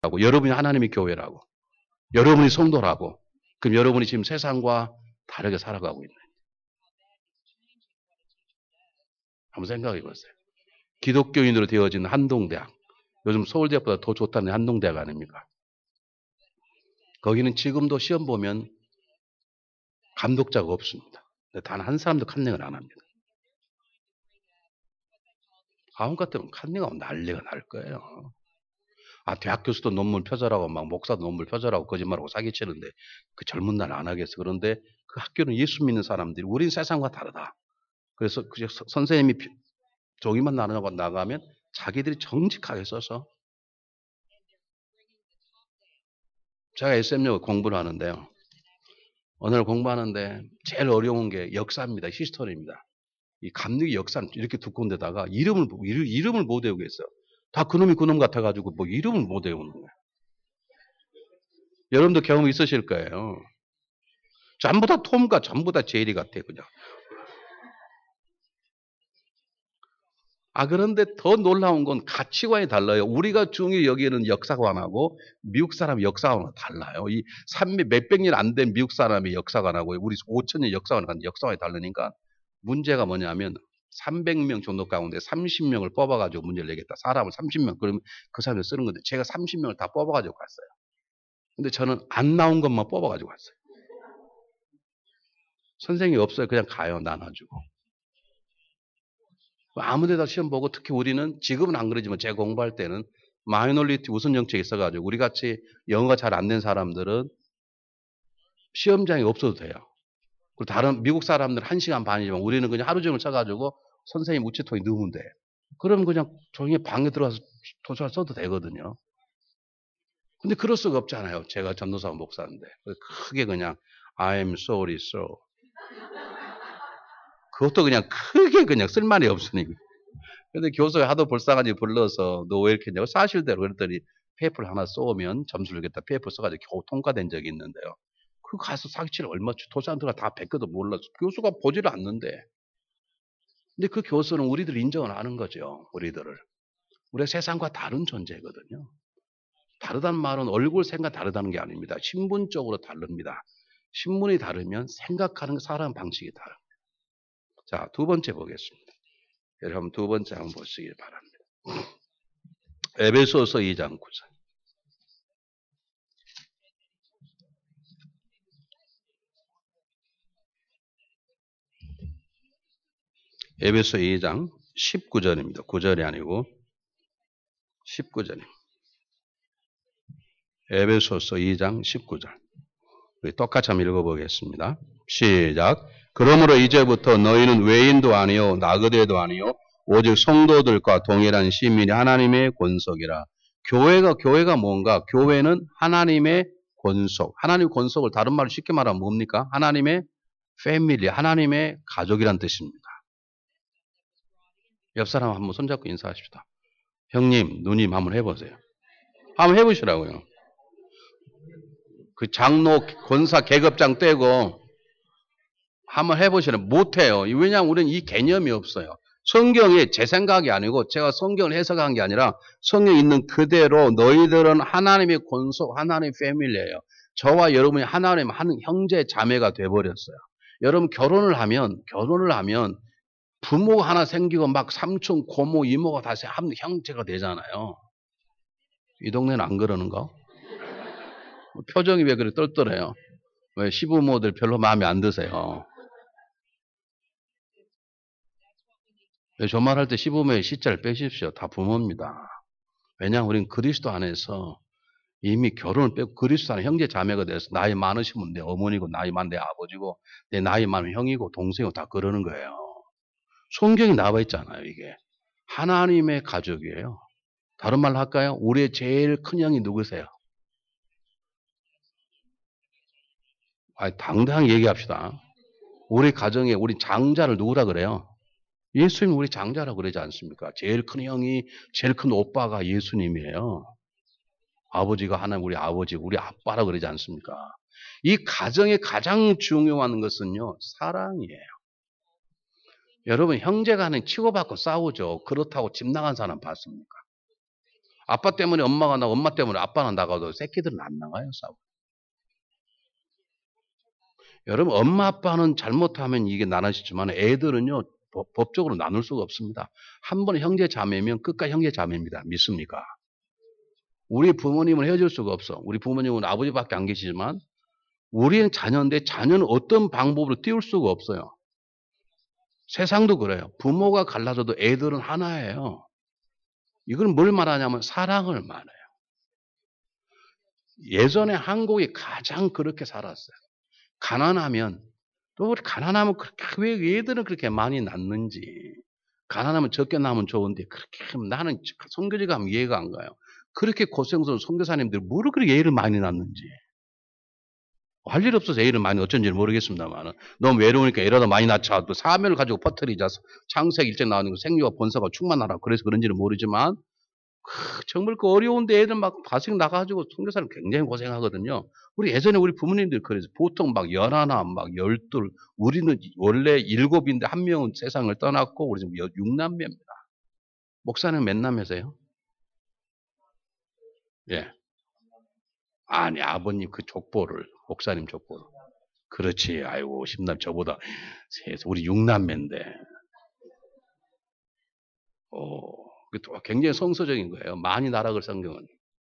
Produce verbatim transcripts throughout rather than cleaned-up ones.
여러분이 하나님의 교회라고. 여러분이 성도라고. 그럼 여러분이 지금 세상과 다르게 살아가고 있는. 한번 생각해 보세요. 기독교인으로 되어진 한동대학. 요즘 서울대학보다 더 좋다는 한동대학 아닙니까? 거기는 지금도 시험 보면 감독자가 없습니다. 단 한 사람도 컨닝을 안 합니다. 아무 것 때문에 컨닝하면 난리가 날 거예요. 아, 대학 교수도 논문 펴져라고 막 목사도 논문 펴져라고 거짓말하고 사기치는데 그 젊은 날 안 하겠어. 그런데 그 학교는 예수 믿는 사람들이 우린 세상과 다르다. 그래서 그 선생님이 종이만 나누고 나가면 자기들이 정직하게 써서 제가 에스엠U 공부를 하는데요. 어느 날 공부하는데 제일 어려운 게 역사입니다. 히스토리입니다. 이 감독의 역사는 이렇게 두꺼운 데다가 이름을, 이름을 못 외우겠어요. 다 그놈이 그놈 같아가지고 뭐 이름을 못 외우는 거예요. 여러분도 경험 있으실 거예요. 전부 다 톰과 전부 다 제리 같아, 그냥. 아, 그런데 더 놀라운 건 가치관이 달라요. 우리가 중요히 여기에는 역사관하고 미국 사람의 역사관하고 달라요. 이 삼백, 몇백 년 안 된 미국 사람의 역사관하고 우리 오천 년 역사관하고 역사관이 다르니까 문제가 뭐냐면 삼백 명 정도 가운데 삼십 명을 뽑아가지고 문제를 내겠다. 사람을 삼십 명, 그러면 그 사람을 쓰는 건데 제가 삼십 명을 다 뽑아가지고 갔어요. 근데 저는 안 나온 것만 뽑아가지고 갔어요. 선생님이 없어요. 그냥 가요. 나눠주고. 아무 데다 시험 보고 특히 우리는 지금은 안 그러지만 제가 공부할 때는 마이너리티 우선 정책이 있어가지고 우리 같이 영어가 잘 안 된 사람들은 시험장이 없어도 돼요. 그리고 다른 미국 사람들 한 시간 반이지만 우리는 그냥 하루 종일 쳐가지고 선생님 우체통에 넣으면 돼. 그러면 그냥 조용히 방에 들어가서 도서를 써도 되거든요. 근데 그럴 수가 없잖아요. 제가 전도사 목사인데. 크게 그냥 I'm sorry, sir. 그것도 그냥 크게 그냥 쓸말이 없으니까. 근데 교수가 하도 불쌍하지 불러서 너 왜 이렇게 했냐고 사실대로 그랬더니 페이퍼를 하나 쏘면 점수를 주겠다. 페이퍼 써가지고 겨우 통과된 적이 있는데요. 그 가서 사기치를 얼마 도서한테가 다 베껴도 몰라서 교수가 보지를 않는데. 근데 그 교수는 우리들 인정을 하는 거죠. 우리들을. 우리가 세상과 다른 존재거든요. 다르다는 말은 얼굴 생각 다르다는 게 아닙니다. 신분적으로 다릅니다. 신분이 다르면 생각하는 사람 방식이 다릅니다. 자, 두 번째 보겠습니다. 여러분 두 번째 한번 보시길 바랍니다. 에베소서 이 장 구 절. 에베소 이 장 십구 절입니다. 구 절이 아니고 십구 절입니다. 에베소서 이 장 십구 절. 우리 똑같이 한번 읽어보겠습니다. 시작. 그러므로 이제부터 너희는 외인도 아니요 나그네도 아니요 오직 성도들과 동일한 시민이 하나님의 권속이라. 교회가 교회가 뭔가? 교회는 하나님의 권속. 하나님의 권속을 다른 말로 쉽게 말하면 뭡니까? 하나님의 패밀리, 하나님의 가족이란 뜻입니다. 옆 사람 한번 손잡고 인사하십시다. 형님, 누님 한번 해보세요. 한번 해보시라고요. 그 장로, 권사, 계급장 떼고 한번 해보시라고. 못해요. 왜냐하면 우리는 이 개념이 없어요. 성경이 제 생각이 아니고 제가 성경을 해석한 게 아니라 성경에 있는 그대로 너희들은 하나님의 권속, 하나님의 패밀리예요. 저와 여러분이 하나님 한 형제 자매가 돼버렸어요. 여러분 결혼을 하면 결혼을 하면 부모가 하나 생기고 막 삼촌, 고모, 이모가 다시 한 형제가 되잖아요. 이 동네는 안 그러는가? 표정이 왜 그렇게 똘똘해요? 왜 시부모들 별로 마음에 안 드세요? 저 말할 때 시부모의 시자를 빼십시오. 다 부모입니다. 왜냐하면 우리는 그리스도 안에서 이미 결혼을 빼고 그리스도 안에 형제 자매가 돼서 나이 많으시면 내 어머니고 나이 많은 내 아버지고 내 나이 많은 형이고 동생이고 다 그러는 거예요. 성경이 나와 있잖아요. 이게 하나님의 가족이에요. 다른 말로 할까요? 우리의 제일 큰 형이 누구세요? 아니, 당당히 얘기합시다. 우리 가정에 우리 장자를 누구라 그래요? 예수님 우리 장자라고 그러지 않습니까? 제일 큰 형이, 제일 큰 오빠가 예수님이에요. 아버지가 하나님 우리 아버지, 우리 아빠라고 그러지 않습니까? 이 가정의 가장 중요한 것은요, 사랑이에요. 여러분, 형제간에 치고받고 싸우죠. 그렇다고 집 나간 사람 봤습니까? 아빠 때문에 엄마가 나고 엄마 때문에 아빠가 나가도 새끼들은 안 나가요, 싸우고. 여러분, 엄마 아빠는 잘못하면 이게 나눠지지만 애들은요, 법, 법적으로 나눌 수가 없습니다. 한 번 형제 자매면 끝까지 형제 자매입니다. 믿습니까? 우리 부모님은 헤어질 수가 없어. 우리 부모님은 아버지밖에 안 계시지만 우리는 자녀인데 자녀는 어떤 방법으로 띄울 수가 없어요. 세상도 그래요. 부모가 갈라져도 애들은 하나예요. 이건 뭘 말하냐면 사랑을 말해요. 예전에 한국이 가장 그렇게 살았어요. 가난하면 또 우리 가난하면 그렇게 왜 얘들은 그렇게 많이 낳는지. 가난하면 적게 낳으면 좋은데 그렇게 나는 선교지 가면 이해가 안 가요. 그렇게 고생스러운 선교사님들 뭐를 그렇게 애를 많이 낳는지. 할 일 없어서 애를 많이 어쩐지는 모르겠습니다만 너무 외로우니까 애라도 많이 낳자. 또 사명을 가지고 퍼뜨리자. 창세기 일제 나오는 거 생육과 본사가 충만하라. 그래서 그런지는 모르지만 크, 정말 그 어려운데 애들 막 바식 나가지고 선교사는 굉장히 고생하거든요. 우리 예전에 우리 부모님들 그래서 보통 막 열하나, 막 열둘, 우리는 원래 일곱인데 한 명은 세상을 떠났고 우리 지금 육남매입니다. 목사는 몇 남매세요? 예. 아니 아버님 그 족보를 목사님 족보를. 그렇지. 아이고 십남 저보다 세서 우리 육남매인데. 오, 굉장히 성서적인 거예요. 많이 나락을 성경은.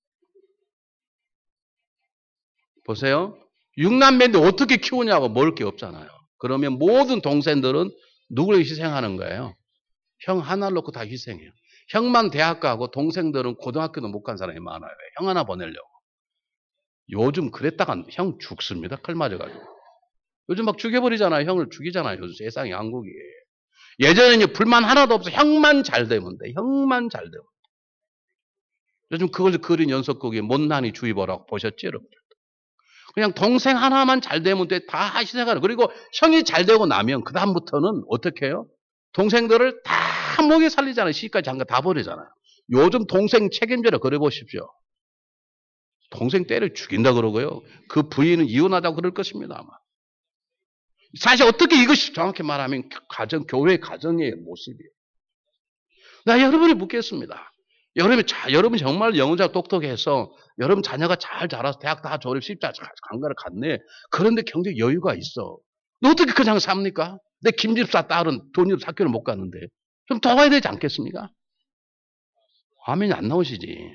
보세요. 육남매인데 어떻게 키우냐고 먹을 게 없잖아요. 그러면 모든 동생들은 누구를 희생하는 거예요? 형 하나를 놓고 다 희생해요. 형만 대학 가고 동생들은 고등학교도 못 간 사람이 많아요. 형 하나 보내려고. 요즘 그랬다가 형 죽습니다. 칼 맞아가지고. 요즘 막 죽여버리잖아요. 형을 죽이잖아요. 요즘 세상이 한국이. 예전에는 불만 하나도 없어. 형만 잘 되면 돼. 형만 잘 되면. 요즘 그걸 그린 연속극이 못난이 주의보라고 보셨지, 여러분? 그냥 동생 하나만 잘 되면 돼. 다 희생하는. 그리고 형이 잘 되고 나면 그 다음부터는 어떻게 해요? 동생들을 다 먹여 살리잖아요. 시집까지 장가 다 버리잖아요. 요즘 동생 책임져라 그래 보십시오. 동생 때려 죽인다 그러고요. 그 부인은 이혼하자고 그럴 것입니다. 아마. 사실 어떻게 이것이 정확히 말하면 가정, 교회 가정의 모습이에요. 나 여러분이 묻겠습니다. 여러분, 자, 여러분 정말 영어자 똑똑해서 여러분 자녀가 잘 자라서 대학 다 졸업 십자 강가를 갔네. 그런데 경제 여유가 있어. 너 어떻게 그냥 삽니까? 내 김집사 딸은 돈이 없어 학교를 못 갔는데. 좀 도와야 되지 않겠습니까? 화면이 안 나오시지.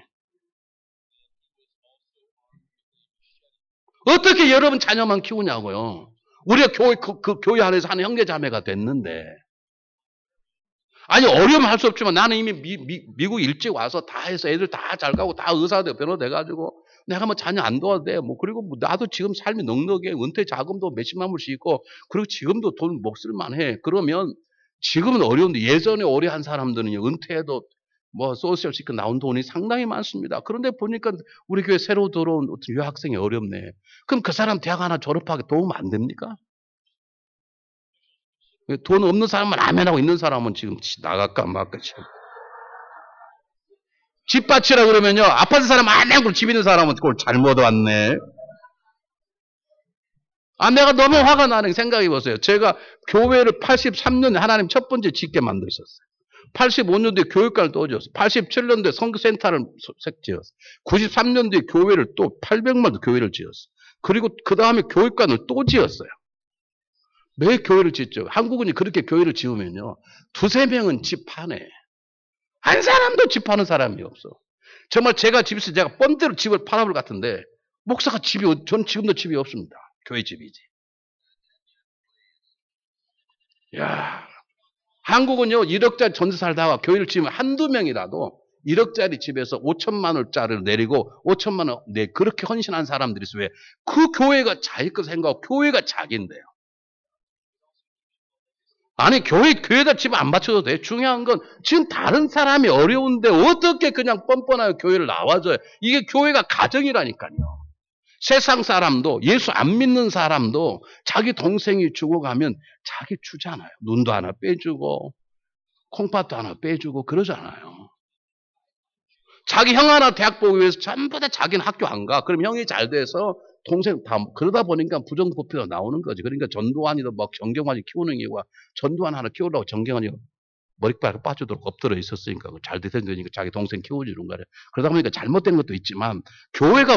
어떻게 여러분 자녀만 키우냐고요. 우리가 교회, 그, 그 교회 안에서 하는 형제자매가 됐는데. 아니, 어려우면 할 수 없지만 나는 이미 미, 미, 미국 일찍 와서 다 해서 애들 다 잘 가고 다 의사 되고 변호 돼가지고 내가 뭐 자녀 안 도와도 돼. 뭐, 그리고 뭐 나도 지금 삶이 넉넉해. 은퇴 자금도 몇십만 불씩 있고, 그리고 지금도 돈 못 쓸만해. 그러면 지금은 어려운데 예전에 오래 한 사람들은요, 은퇴해도 뭐 소셜 시크 나온 돈이 상당히 많습니다. 그런데 보니까 우리 교회 새로 들어온 어떤 유학생이 어렵네. 그럼 그 사람 대학 하나 졸업하게 도움 안 됩니까? 돈 없는 사람은 라면하고 있는 사람은 지금 나갈까 말까. 집밭이라 그러면요. 아파트 사람 안 내고 집 있는 사람은 그걸 잘못 왔네. 아, 내가 너무 화가 나는 생각해 보세요. 제가 교회를 팔십삼 년에 하나님 첫 번째 짓게 만드셨어요. 팔십오 년도에 교육관을 또 지었어요. 팔십칠 년도에 선교센터를 지었어요. 구십삼 년도에 교회를 또 팔백만 교회를 지었어요. 그리고 그 다음에 교육관을 또 지었어요. 매 교회를 짓죠. 한국은 그렇게 교회를 지으면요. 두세 명은 집 파네. 한 사람도 집 파는 사람이 없어. 정말 제가 집에서 제가 뻔대로 집을 팔아볼 같은데, 목사가 집이, 전 지금도 집이 없습니다. 교회 집이지. 야, 한국은요, 일억짜리 전세 살다가 교회를 지으면 한두 명이라도 일억짜리 집에서 오천만 원짜리를 내리고 오천만 원, 네, 그렇게 헌신한 사람들이 있어요. 왜? 그 교회가 자기 거 생각하고 교회가 자기인데요. 아니, 교회, 교회에다 집 안 받쳐도 돼. 중요한 건 지금 다른 사람이 어려운데 어떻게 그냥 뻔뻔하게 교회를 나와줘요. 이게 교회가 가정이라니까요. 세상 사람도 예수 안 믿는 사람도 자기 동생이 죽어가면 자기 주잖아요. 눈도 하나 빼주고 콩팥도 하나 빼주고 그러잖아요. 자기 형 하나 대학 보기 위해서 전부 다 자기는 학교 안 가. 그럼 형이 잘 돼서 동생 다 그러다 보니까 부정부패가 나오는 거지. 그러니까 전두환이도 막 정경환이 키우는 이유가 전두환 하나 키우려고 정경환이 머리카락 빠지도록 엎드려 있었으니까 잘 되던 거니까 자기 동생 키워주는 거래. 그러다 보니까 잘못된 것도 있지만 교회가